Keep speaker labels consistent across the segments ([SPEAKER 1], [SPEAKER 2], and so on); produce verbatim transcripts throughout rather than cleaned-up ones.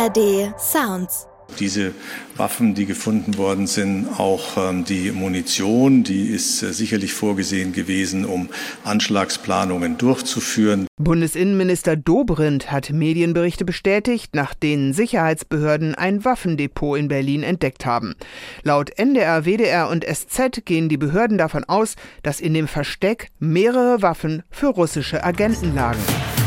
[SPEAKER 1] A R D Sounds.
[SPEAKER 2] Diese Waffen, die gefunden worden sind, auch ähm, die Munition, die ist äh, sicherlich vorgesehen gewesen, um Anschlagsplanungen durchzuführen.
[SPEAKER 3] Bundesinnenminister Dobrindt hat Medienberichte bestätigt, nach denen Sicherheitsbehörden ein Waffendepot in Berlin entdeckt haben. Laut N D R, W D R und S Z gehen die Behörden davon aus, dass in dem Versteck mehrere Waffen für russische Agenten lagen.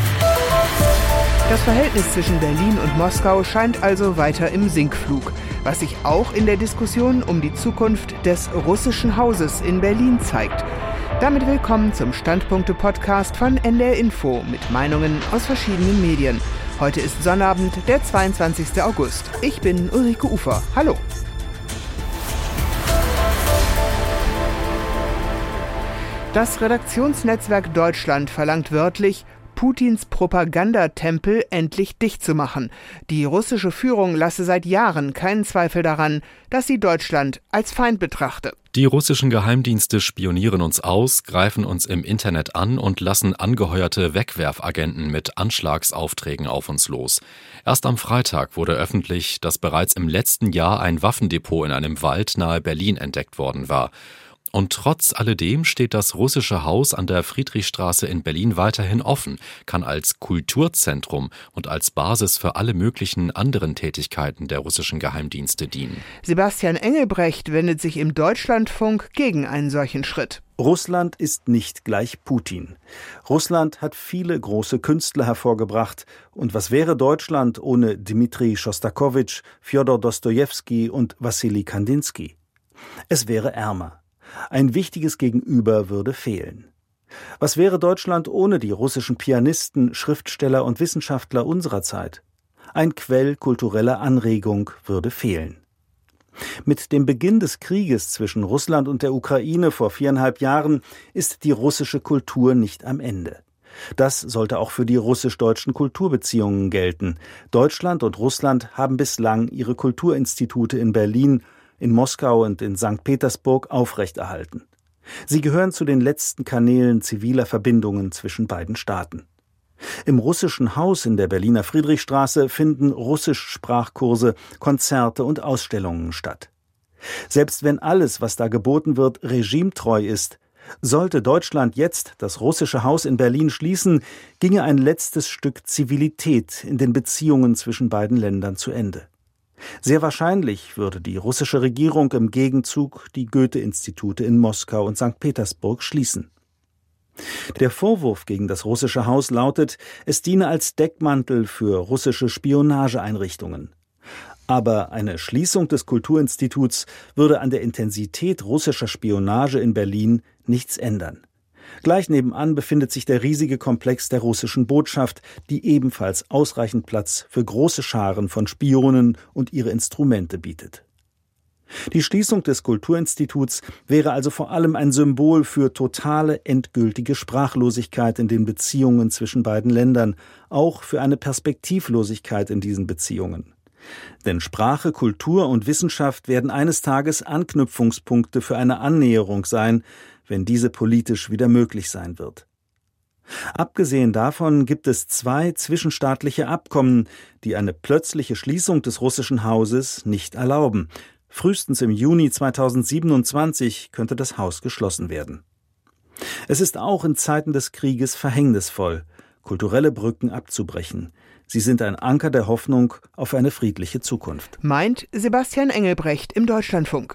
[SPEAKER 3] Das Verhältnis zwischen Berlin und Moskau scheint also weiter im Sinkflug, was sich auch in der Diskussion um die Zukunft des russischen Hauses in Berlin zeigt. Damit willkommen zum Standpunkte-Podcast von N D R Info mit Meinungen aus verschiedenen Medien. Heute ist Sonnabend, der zweiundzwanzigster August. Ich bin Ulrike Ufer. Hallo. Das Redaktionsnetzwerk Deutschland verlangt wörtlich, Putins Propagandatempel endlich dicht zu machen. Die russische Führung lasse seit Jahren keinen Zweifel daran, dass sie Deutschland als Feind betrachte.
[SPEAKER 4] Die russischen Geheimdienste spionieren uns aus, greifen uns im Internet an und lassen angeheuerte Wegwerfagenten mit Anschlagsaufträgen auf uns los. Erst am Freitag wurde öffentlich, dass bereits im letzten Jahr ein Waffendepot in einem Wald nahe Berlin entdeckt worden war. Und trotz alledem steht das russische Haus an der Friedrichstraße in Berlin weiterhin offen, kann als Kulturzentrum und als Basis für alle möglichen anderen Tätigkeiten der russischen Geheimdienste dienen.
[SPEAKER 3] Sebastian Engelbrecht wendet sich im Deutschlandfunk gegen einen solchen Schritt.
[SPEAKER 5] Russland ist nicht gleich Putin. Russland hat viele große Künstler hervorgebracht. Und was wäre Deutschland ohne Dmitri Schostakowitsch, Fjodor Dostojewski und Wassili Kandinsky? Es wäre ärmer. Ein wichtiges Gegenüber würde fehlen. Was wäre Deutschland ohne die russischen Pianisten, Schriftsteller und Wissenschaftler unserer Zeit? Ein Quell kultureller Anregung würde fehlen. Mit dem Beginn des Krieges zwischen Russland und der Ukraine vor viereinhalb Jahren ist die russische Kultur nicht am Ende. Das sollte auch für die russisch-deutschen Kulturbeziehungen gelten. Deutschland und Russland haben bislang ihre Kulturinstitute in Berlin, in Moskau und in Sankt Petersburg aufrechterhalten. Sie gehören zu den letzten Kanälen ziviler Verbindungen zwischen beiden Staaten. Im russischen Haus in der Berliner Friedrichstraße finden Russischsprachkurse, Konzerte und Ausstellungen statt. Selbst wenn alles, was da geboten wird, regimetreu ist, sollte Deutschland jetzt das russische Haus in Berlin schließen, ginge ein letztes Stück Zivilität in den Beziehungen zwischen beiden Ländern zu Ende. Sehr wahrscheinlich würde die russische Regierung im Gegenzug die Goethe-Institute in Moskau und Sankt Petersburg schließen. Der Vorwurf gegen das russische Haus lautet, es diene als Deckmantel für russische Spionageeinrichtungen. Aber eine Schließung des Kulturinstituts würde an der Intensität russischer Spionage in Berlin nichts ändern. Gleich nebenan befindet sich der riesige Komplex der russischen Botschaft, die ebenfalls ausreichend Platz für große Scharen von Spionen und ihre Instrumente bietet. Die Schließung des Kulturinstituts wäre also vor allem ein Symbol für totale, endgültige Sprachlosigkeit in den Beziehungen zwischen beiden Ländern, auch für eine Perspektivlosigkeit in diesen Beziehungen. Denn Sprache, Kultur und Wissenschaft werden eines Tages Anknüpfungspunkte für eine Annäherung sein, wenn diese politisch wieder möglich sein wird. Abgesehen davon gibt es zwei zwischenstaatliche Abkommen, die eine plötzliche Schließung des russischen Hauses nicht erlauben. Frühestens im Juni zweitausendsiebenundzwanzig könnte das Haus geschlossen werden. Es ist auch in Zeiten des Krieges verhängnisvoll, kulturelle Brücken abzubrechen. Sie sind ein Anker der Hoffnung auf eine friedliche Zukunft.
[SPEAKER 3] Meint Sebastian Engelbrecht im Deutschlandfunk.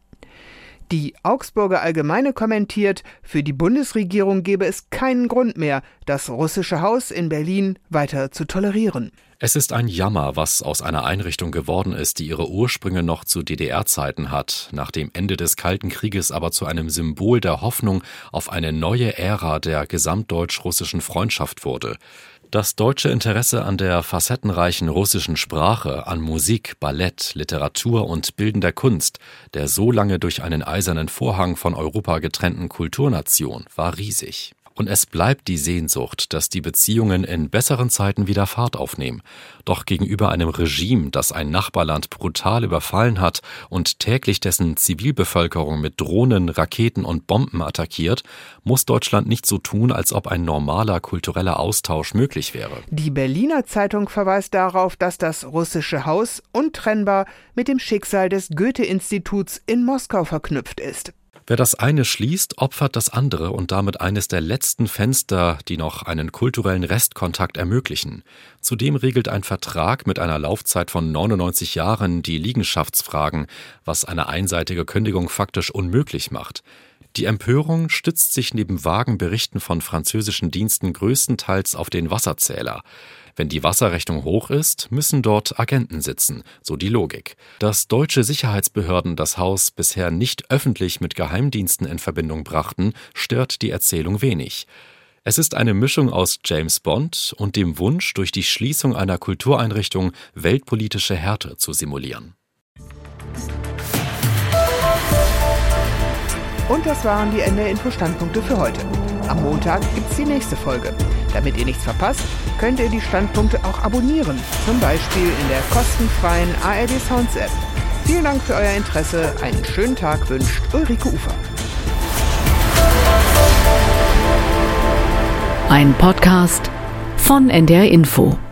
[SPEAKER 3] Die Augsburger Allgemeine kommentiert, für die Bundesregierung gebe es keinen Grund mehr, das russische Haus in Berlin weiter zu tolerieren.
[SPEAKER 4] Es ist ein Jammer, was aus einer Einrichtung geworden ist, die ihre Ursprünge noch zu D D R-Zeiten hat, nach dem Ende des Kalten Krieges aber zu einem Symbol der Hoffnung auf eine neue Ära der gesamtdeutsch-russischen Freundschaft wurde. Das deutsche Interesse an der facettenreichen russischen Sprache, an Musik, Ballett, Literatur und bildender Kunst, der so lange durch einen eisernen Vorhang von Europa getrennten Kulturnation, war riesig. Und es bleibt die Sehnsucht, dass die Beziehungen in besseren Zeiten wieder Fahrt aufnehmen. Doch gegenüber einem Regime, das ein Nachbarland brutal überfallen hat und täglich dessen Zivilbevölkerung mit Drohnen, Raketen und Bomben attackiert, muss Deutschland nicht so tun, als ob ein normaler kultureller Austausch möglich wäre.
[SPEAKER 3] Die Berliner Zeitung verweist darauf, dass das russische Haus untrennbar mit dem Schicksal des Goethe-Instituts in Moskau verknüpft ist.
[SPEAKER 4] Wer das eine schließt, opfert das andere und damit eines der letzten Fenster, die noch einen kulturellen Restkontakt ermöglichen. Zudem regelt ein Vertrag mit einer Laufzeit von neunundneunzig Jahren die Liegenschaftsfragen, was eine einseitige Kündigung faktisch unmöglich macht. Die Empörung stützt sich neben vagen Berichten von französischen Diensten größtenteils auf den Wasserzähler. Wenn die Wasserrechnung hoch ist, müssen dort Agenten sitzen, so die Logik. Dass deutsche Sicherheitsbehörden das Haus bisher nicht öffentlich mit Geheimdiensten in Verbindung brachten, stört die Erzählung wenig. Es ist eine Mischung aus James Bond und dem Wunsch, durch die Schließung einer Kultureinrichtung weltpolitische Härte zu simulieren.
[SPEAKER 3] Und das waren die N D R-Info-Standpunkte für heute. Am Montag gibt's die nächste Folge. Damit ihr nichts verpasst, könnt ihr die Standpunkte auch abonnieren, zum Beispiel in der kostenfreien A R D Sounds App. Vielen Dank für euer Interesse. Einen schönen Tag wünscht Ulrike Ufer.
[SPEAKER 1] Ein Podcast von N D R Info.